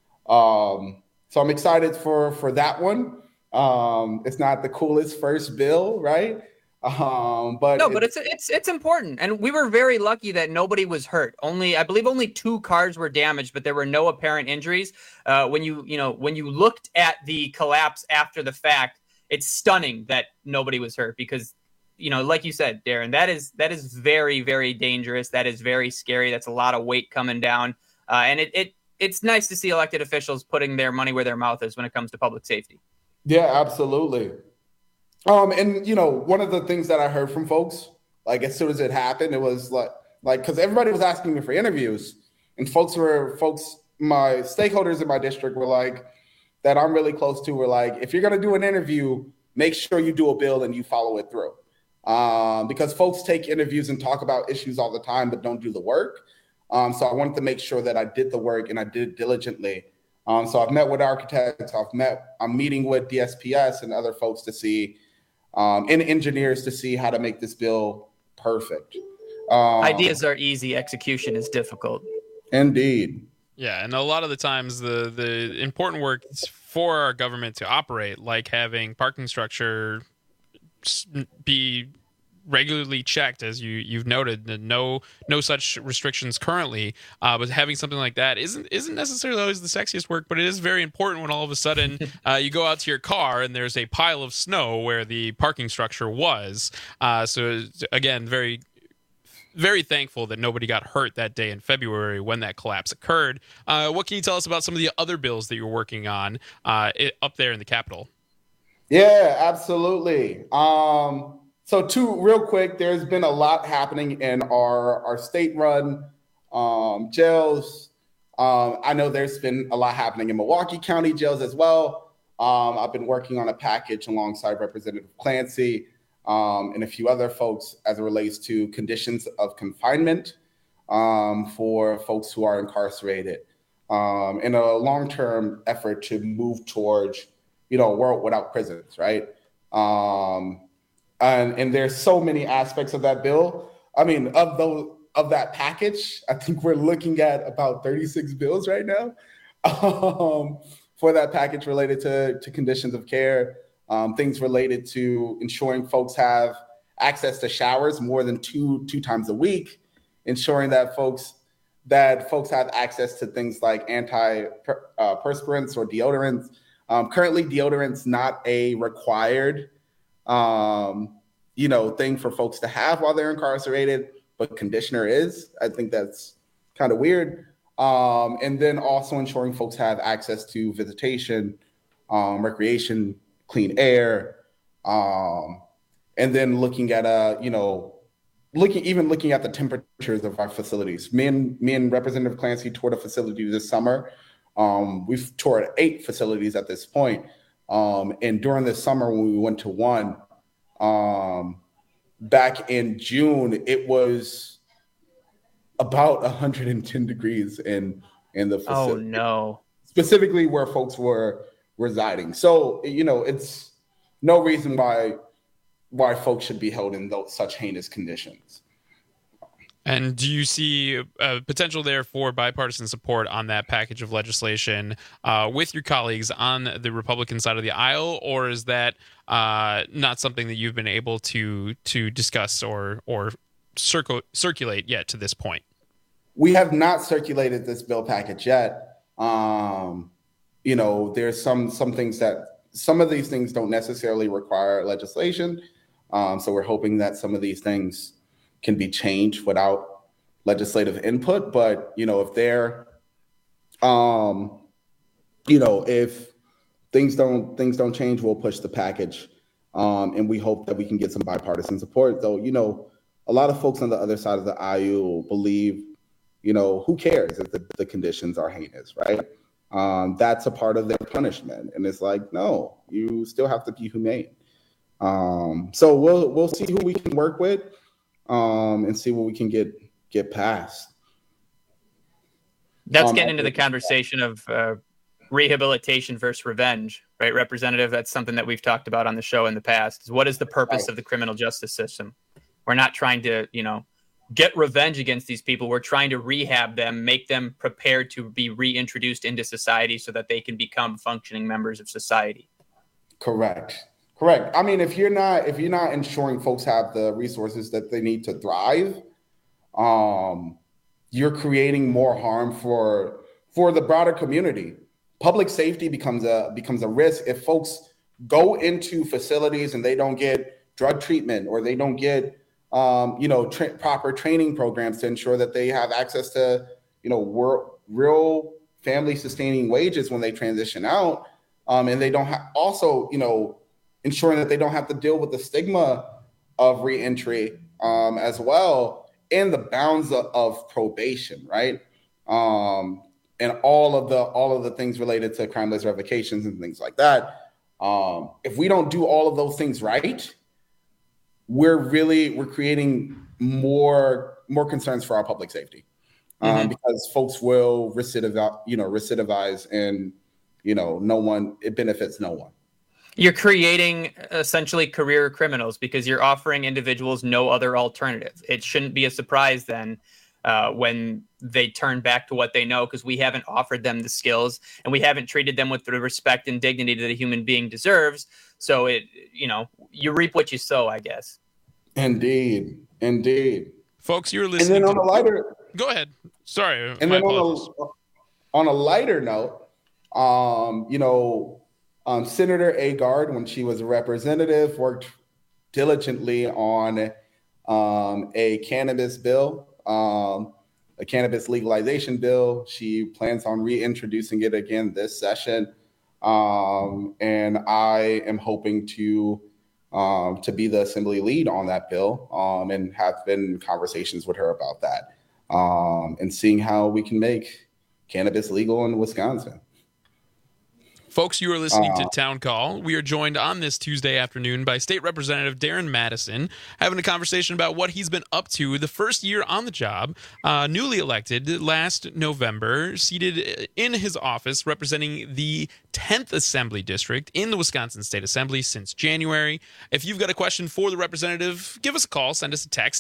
So I'm excited for that one. It's not the coolest first bill, right? But it's important, and we were very lucky that nobody was hurt. I believe only 2 cars were damaged, but there were no apparent injuries. When you looked at the collapse after the fact, it's stunning that nobody was hurt because, like you said, Darren, that is very, very dangerous. That is very scary. That's a lot of weight coming down, and it's nice to see elected officials putting their money where their mouth is when it comes to public safety. Yeah, absolutely. And one of the things that I heard from folks, as soon as it happened, it was because everybody was asking me for interviews, and my stakeholders in my district were that I'm really close to were if you're gonna do an interview, make sure you do a bill and you follow it through, because folks take interviews and talk about issues all the time but don't do the work. So I wanted to make sure that I did the work and I did it diligently. So I've met with architects, I'm meeting with DSPS and other folks to see. And engineers to see how to make this bill perfect. Ideas are easy, execution is difficult. Indeed. Yeah, and a lot of the times the important work is for our government to operate, like having parking structure be regularly checked, as you've noted, no such restrictions currently, but having something like that isn't necessarily always the sexiest work, but it is very important when all of a sudden you go out to your car and there's a pile of snow where the parking structure was. So again, very very thankful that nobody got hurt that day in February when that collapse occurred. What can you tell us about some of the other bills that you're working on up there in the Capitol? Yeah, absolutely. So real quick, there's been a lot happening in our state-run jails. I know there's been a lot happening in Milwaukee County jails as well. I've been working on a package alongside Representative Clancy and a few other folks as it relates to conditions of confinement for folks who are incarcerated in a long-term effort to move towards, a world without prisons, right? And there's so many aspects of that bill. I mean, of that package, I think we're looking at about 36 bills right now for that package related to conditions of care, things related to ensuring folks have access to showers more than two times a week, ensuring that folks have access to things like antiperspirants or deodorants. Currently, deodorant's not a required thing for folks to have while they're incarcerated, but conditioner is. I think that's kind of weird. And then also ensuring folks have access to visitation, recreation, clean air, and then looking at looking at the temperatures of our facilities. Me and Representative Clancy toured a facility this summer. We've toured 8 facilities at this point. And during the summer when we went to one, back in June, it was about 110 degrees in the facility. Oh, no. Specifically where folks were residing. So, it's no reason why folks should be held in such heinous conditions. And do you see potential there for bipartisan support on that package of legislation with your colleagues on the Republican side of the aisle, or is that not something that you've been able to discuss or circulate yet to this point? We have not circulated this bill package yet. There's some things some of these things don't necessarily require legislation. So we're hoping that some of these things can be changed without legislative input. But, if if things don't change, we'll push the package. And we hope that we can get some bipartisan support. Though, a lot of folks on the other side of the aisle believe, who cares if the conditions are heinous, right? That's a part of their punishment. And it's like, no, you still have to be humane. So we'll see who we can work with. And see what we can get past. That's getting into the conversation of rehabilitation versus revenge, right, Representative? That's something that we've talked about on the show in the past. Is what is the purpose of the criminal justice system? We're not trying to, get revenge against these people. We're trying to rehab them, make them prepared to be reintroduced into society so that they can become functioning members of society. Correct. I mean, if you're not ensuring folks have the resources that they need to thrive, you're creating more harm for the broader community. Public safety becomes a risk if folks go into facilities and they don't get drug treatment or they don't get proper training programs to ensure that they have access to real family sustaining wages when they transition out, and they don't also ensuring that they don't have to deal with the stigma of reentry as well in the bounds of probation, right? And all of the things related to crime-based revocations and things like that. If we don't do all of those things right, we're creating more concerns for our public safety because folks will recidivize, and it benefits no one. You're creating essentially career criminals because you're offering individuals no other alternative. It shouldn't be a surprise then when they turn back to what they know, because we haven't offered them the skills and we haven't treated them with the respect and dignity that a human being deserves. So you reap what you sow, I guess. Indeed. Folks, you're listening. And then on a lighter, go ahead. Sorry. And then on a lighter note, Senator Agard, when she was a representative, worked diligently on a cannabis bill, a cannabis legalization bill. She plans on reintroducing it again this session. And I am hoping to be the assembly lead on that bill, and have been in conversations with her about that, and seeing how we can make cannabis legal in Wisconsin. Folks, you are listening to Town Call. We are joined on this Tuesday afternoon by State Representative Darren Madison, having a conversation about what he's been up to the first year on the job, newly elected last November, seated in his office representing the 10th Assembly District in the Wisconsin State Assembly since January. If you've got a question for the representative, give us a call, send us a text,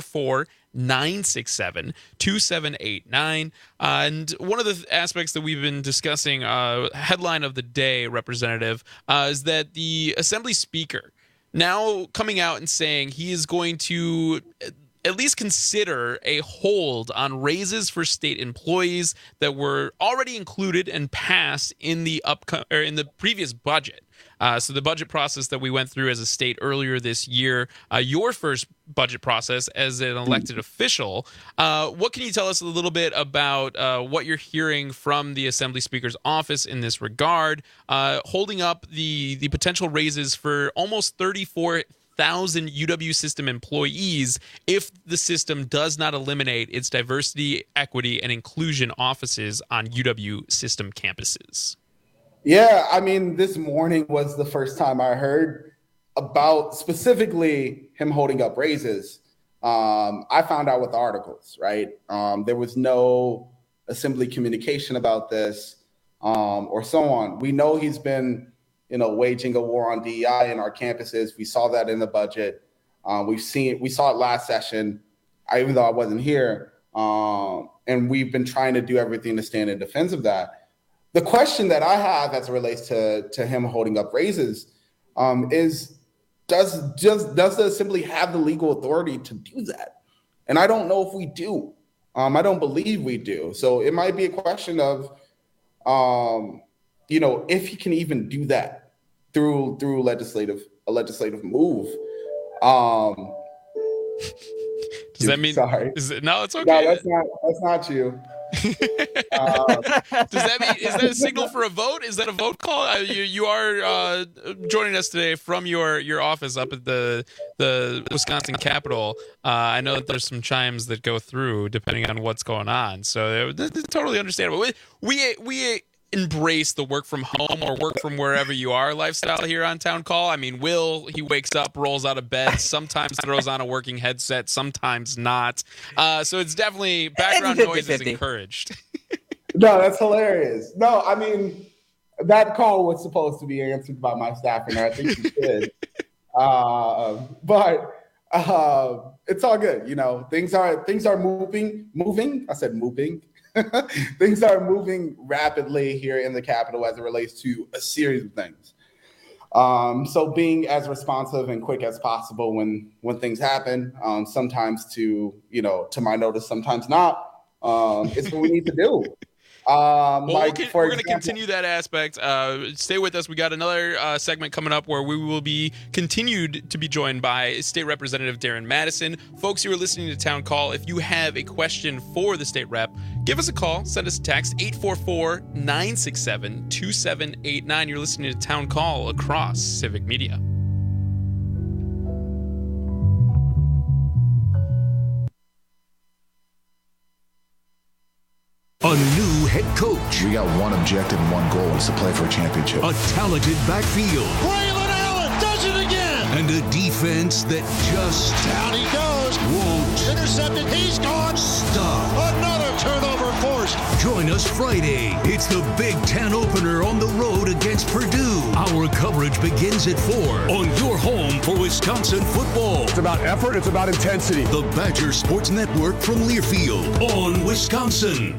844-967-2789. And one of the aspects that we've been discussing, headline of the day, Representative, is that the Assembly Speaker now coming out and saying he is going to at least consider a hold on raises for state employees that were already included and passed in the previous budget. So the budget process that we went through as a state earlier this year, your first budget process as an elected official. What can you tell us a little bit about what you're hearing from the Assembly Speaker's office in this regard, holding up the potential raises for almost 34,000 UW system employees if the system does not eliminate its diversity, equity, and inclusion offices on UW system campuses? Yeah, I mean, this morning was the first time I heard about specifically him holding up raises. I found out with articles, right? There was no Assembly communication about this, or so on. We know he's been waging a war on DEI in our campuses. We saw that in the budget. We saw it last session, even though I wasn't here. And we've been trying to do everything to stand in defense of that. The question that I have as it relates to him holding up raises is, does the Assembly have the legal authority to do that? And I don't know if we do. I don't believe we do. So it might be a question of, if he can even do that through a legislative move. Does that mean? Sorry. No, it's okay. No, that's not you. Does that mean, is that a signal for a vote? Is that a vote call? You are joining us today from your office up at the Wisconsin Capitol. I know that there's some chimes that go through depending on what's going on, so it's totally understandable. We embrace the work from home or work from wherever you are lifestyle here on Town Call. I mean, he wakes up, rolls out of bed, sometimes throws on a working headset, sometimes not. So it's definitely background noise is encouraged. No, that's hilarious. No, I mean, that call was supposed to be answered by my staff, and I think he did. But it's all good. Things are moving. I said moving. Things are moving rapidly here in the Capitol as it relates to a series of things. So being as responsive and quick as possible when things happen, sometimes to my notice, sometimes not, is what we need to do. We're going to continue that aspect. Stay with us. We got another segment coming up where we will be continued to be joined by State Representative Darren Madison. Folks, you are listening to Town Call. If you have a question for the state rep, give us a call. Send us a text, 844-967-2789. You're listening to Town Call across Civic Media. A new head coach. We got one objective and one goal, is to play for a championship. A talented backfield. Braylon Allen does it again. And a defense that just down he goes. Won't. Intercepted. He's gone. Stop. Another turnover forced. Join us Friday. It's the Big Ten opener on the road against Purdue. Our coverage begins at 4 on your home for Wisconsin football. It's about effort. It's about intensity. The Badger Sports Network from Learfield on Wisconsin.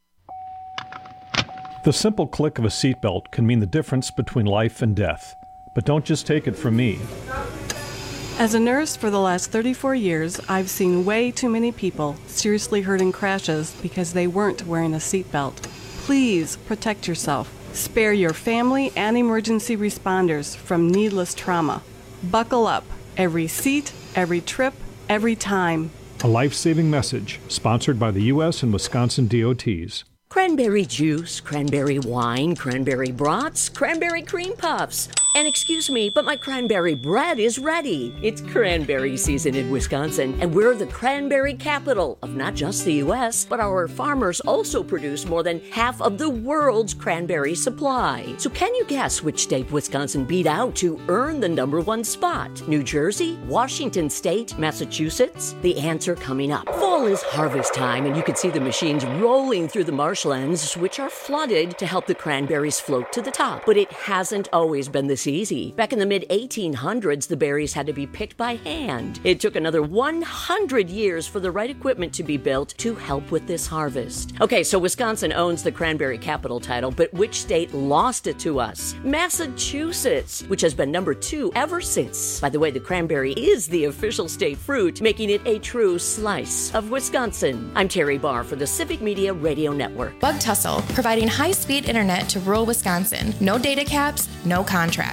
The simple click of a seatbelt can mean the difference between life and death. But don't just take it from me. As a nurse for the last 34 years, I've seen way too many people seriously hurt in crashes because they weren't wearing a seatbelt. Please protect yourself. Spare your family and emergency responders from needless trauma. Buckle up. Every seat, every trip, every time. A life-saving message sponsored by the U.S. and Wisconsin DOTs. Cranberry juice, cranberry wine, cranberry brats, cranberry cream puffs. And excuse me, but my cranberry bread is ready. It's cranberry season in Wisconsin, and we're the cranberry capital of not just the U.S., but our farmers also produce more than half of the world's cranberry supply. So can you guess which state Wisconsin beat out to earn the #1 spot? New Jersey, Washington State, Massachusetts? The answer coming up. Fall is harvest time, and you can see the machines rolling through the marshlands, which are flooded to help the cranberries float to the top. But it hasn't always been this easy. Back in the mid-1800s, the berries had to be picked by hand. It took another 100 years for the right equipment to be built to help with this harvest. Okay, so Wisconsin owns the cranberry capital title, but which state lost it to us? Massachusetts, which has been #2 ever since. By the way, the cranberry is the official state fruit, making it a true slice of Wisconsin. I'm Terry Barr for the Civic Media Radio Network. Bug Tussle, providing high-speed internet to rural Wisconsin. No data caps, no contracts.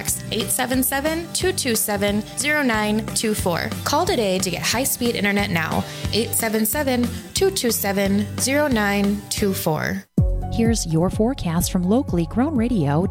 877-227-0924. Call today to get high-speed internet now. 877-227-0924. Here's your forecast from locally grown radio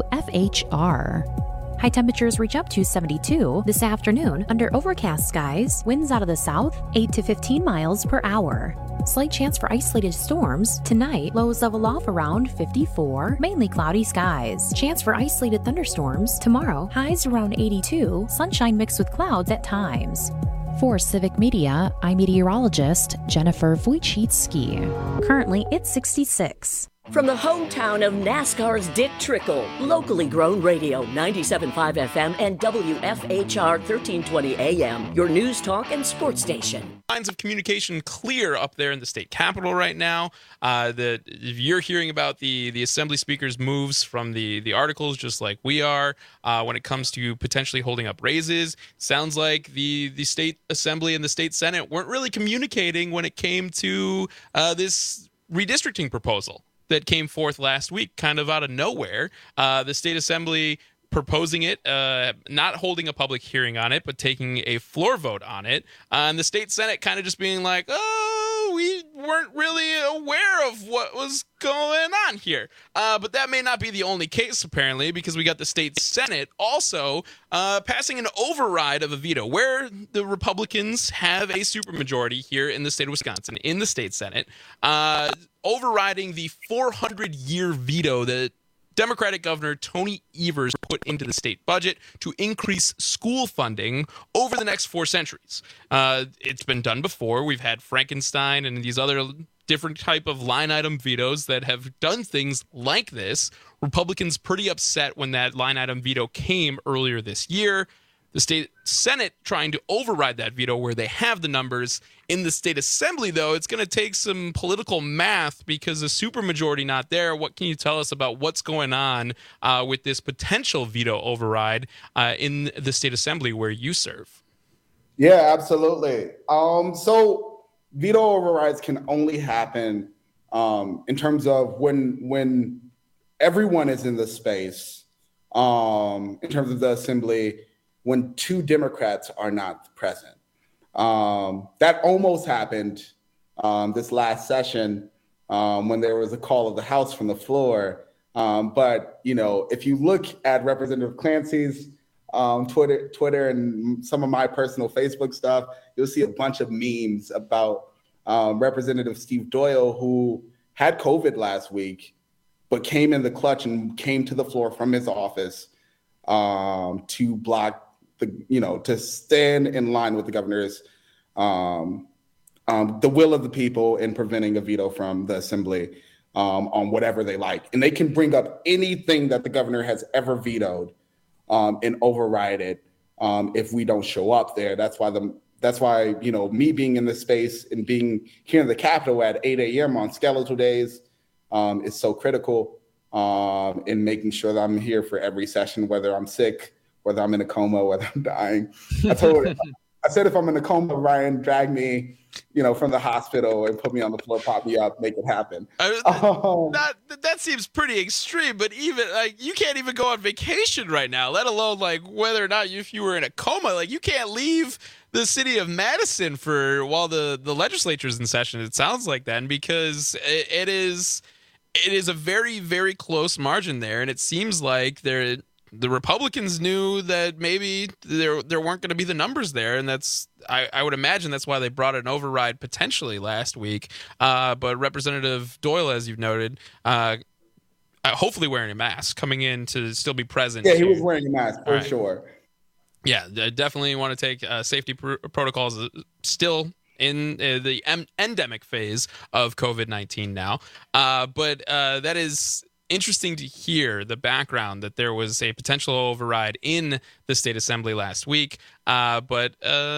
WFHR. High temperatures reach up to 72 this afternoon under overcast skies, winds out of the south 8 to 15 miles per hour. Slight chance for isolated storms. Tonight, lows level off around 54, mainly cloudy skies. Chance for isolated thunderstorms. Tomorrow, highs around 82, sunshine mixed with clouds at times. For Civic Media, I'm meteorologist Jennifer Wojcicki. Currently, it's 66. From the hometown of NASCAR's Dick Trickle, locally grown radio, 97.5 FM and WFHR 1320 AM, your news, talk, and sports station. Lines of communication clear up there in the state capitol right now. If you're hearing about the assembly speaker's moves from the articles, just like we are, when it comes to potentially holding up raises, sounds like the state assembly and the state senate weren't really communicating when it came to this redistricting proposal that came forth last week, kind of out of nowhere. The state assembly proposing it, not holding a public hearing on it, but taking a floor vote on it. And the state senate kind of just being like, oh, we weren't really aware of what was going on here. But that may not be the only case, apparently, because we got the state senate also passing an override of a veto, where the Republicans have a supermajority here in the state of Wisconsin, in the state senate, overriding the 400-year veto that Democratic Governor Tony Evers put into the state budget to increase school funding over the next 4 centuries. It's been done before. We've had Frankenstein and these other different type of line item vetoes that have done things like this. Republicans pretty upset when that line item veto came earlier this year. The state senate trying to override that veto where they have the numbers. In the state assembly, though, it's going to take some political math because the supermajority not there. What can you tell us about what's going on with this potential veto override in the state assembly where you serve? Yeah, absolutely. So veto overrides can only happen in terms of when everyone is in the space, in terms of the assembly, when 2 Democrats are not present. That almost happened this last session when there was a call of the House from the floor. But, you know, if you look at Representative Clancy's Twitter and some of my personal Facebook stuff, you'll see a bunch of memes about Representative Steve Doyle, who had COVID last week, but came in the clutch and came to the floor from his office to block to stand in line with the governor's, the will of the people in preventing a veto from the assembly on whatever they like. And they can bring up anything that the governor has ever vetoed and override it if we don't show up there. That's why, you know, me being in this space and being here in the Capitol at 8 a.m. on skeletal days is so critical in making sure that I'm here for every session, whether I'm sick, whether I'm in a coma, whether I'm dying. I said if I'm in a coma, Ryan, drag me, from the hospital and put me on the floor, pop me up, make it happen. That seems pretty extreme, but even you can't even go on vacation right now, let alone whether or not if you were in a coma, you can't leave the city of Madison while the legislature's in session. It sounds like that, because it is a very, very close margin there, and it seems like the Republicans knew that maybe there weren't going to be the numbers there, and I would imagine that's why they brought an override potentially last week. But Representative Doyle, as you've noted, hopefully wearing a mask, coming in to still be present. Yeah, he was wearing a mask for sure. Yeah, I definitely want to take safety protocols still in the endemic phase of COVID-19 now. But that is interesting to hear the background that there was a potential override in the state assembly last week. But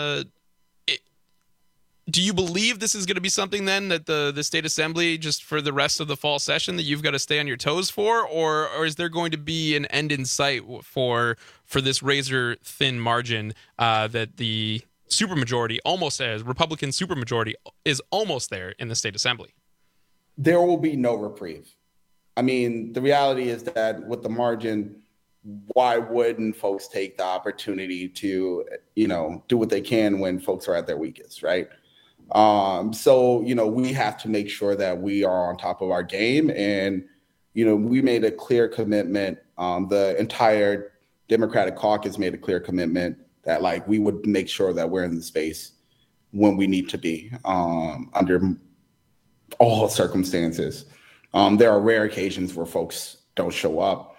do you believe this is going to be something then that the state assembly, just for the rest of the fall session, that you've got to stay on your toes for, or is there going to be an end in sight for this razor thin margin that the supermajority Republican supermajority is almost there in the state assembly? There will be no reprieve. I mean, the reality is that with the margin, why wouldn't folks take the opportunity to, do what they can when folks are at their weakest, right? So, we have to make sure that we are on top of our game. And, we made a clear commitment. The entire Democratic caucus made a clear commitment that we would make sure that we're in the space when we need to be under all circumstances. There are rare occasions where folks don't show up.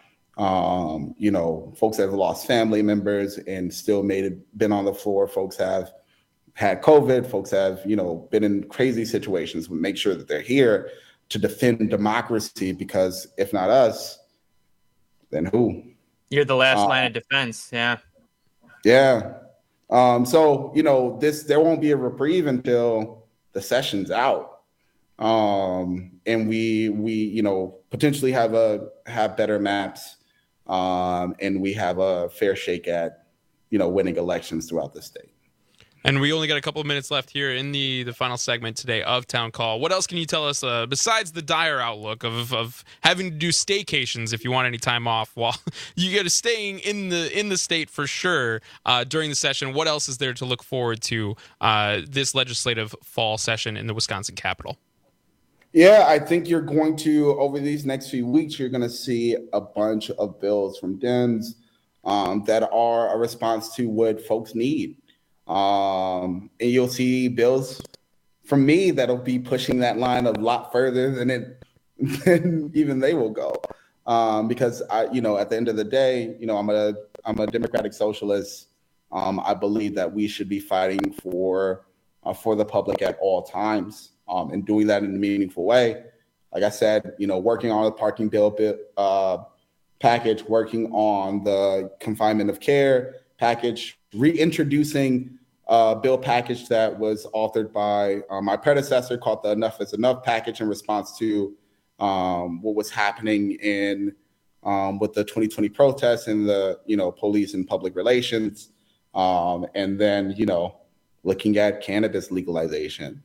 Folks have lost family members and still been on the floor. Folks have had COVID. Folks have, been in crazy situations. We make sure that they're here to defend democracy, because if not us, then who? You're the last line of defense. Yeah. Yeah. So, there won't be a reprieve until the session's out. And we potentially have better maps, and we have a fair shake at, winning elections throughout the state. And we only got a couple of minutes left here in the final segment today of Town Call. What else can you tell us besides the dire outlook of having to do staycations if you want any time off while you get to staying in the state for sure during the session? What else is there to look forward to this legislative fall session in the Wisconsin Capitol? Yeah, I think you're going to, over these next few weeks, you're going to see a bunch of bills from Dems that are a response to what folks need. And you'll see bills from me that'll be pushing that line a lot further than even they will go. Because at the end of the day, I'm a democratic socialist. I believe that we should be fighting for the public at all times. And doing that in a meaningful way. Like I said, working on the parking bill package, working on the confinement of care package, reintroducing a bill package that was authored by my predecessor called the Enough is Enough package in response to what was happening with the 2020 protests and the, police and public relations. And then, looking at cannabis legalization.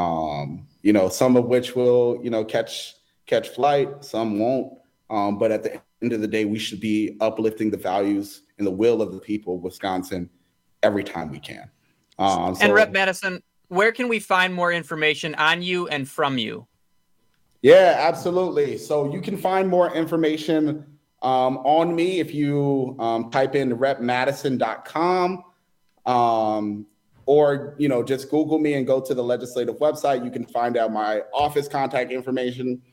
Some of which will, catch flight, some won't. But at the end of the day, we should be uplifting the values and the will of the people of Wisconsin every time we can. And Rep. Madison, where can we find more information on you and from you? Yeah, absolutely. So you can find more information on me if you type in repmadison.com. Or, just Google me and go to the legislative website. You can find out my office contact information.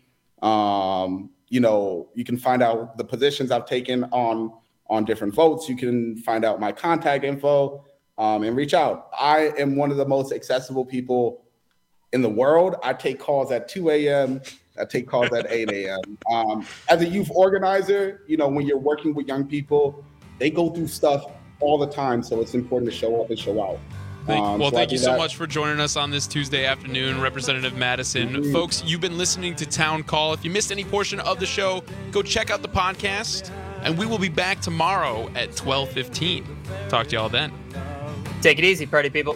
You can find out the positions I've taken on different votes. You can find out my contact info and reach out. I am one of the most accessible people in the world. I take calls at 2 a.m. I take calls at 8 a.m. As a youth organizer, when you're working with young people, they go through stuff all the time. So it's important to show up and show out. Thank you so much for joining us on this Tuesday afternoon, Representative Madison. Mm-hmm. Folks, you've been listening to Town Call. If you missed any portion of the show, go check out the podcast, and we will be back tomorrow at 12:15. Talk to y'all then. Take it easy, party people.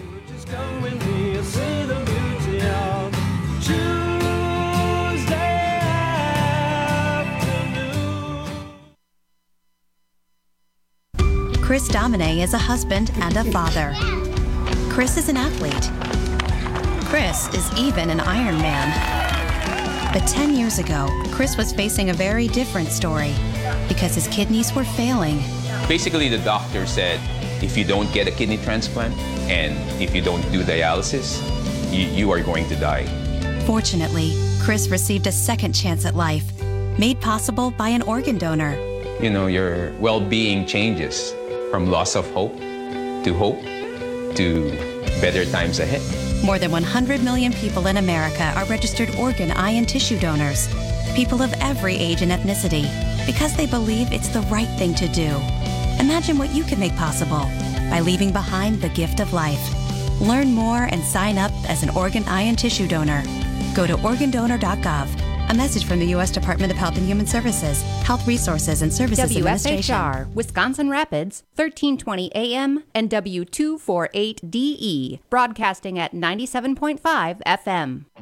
Chris Domine is a husband and a father. Chris is an athlete. Chris is even an Ironman. But 10 years ago, Chris was facing a very different story because his kidneys were failing. Basically, the doctor said, if you don't get a kidney transplant and if you don't do dialysis, you are going to die. Fortunately, Chris received a second chance at life, made possible by an organ donor. You know, your well-being changes from loss of hope to better times ahead. More than 100 million people in America are registered organ, eye, and tissue donors. People of every age and ethnicity, because they believe it's the right thing to do. Imagine what you can make possible by leaving behind the gift of life. Learn more and sign up as an organ, eye, and tissue donor. Go to organdonor.gov. A message from the U.S. Department of Health and Human Services, Health Resources and Services Administration. WFHR, Wisconsin Rapids, 1320 AM and W248DE, broadcasting at 97.5 FM.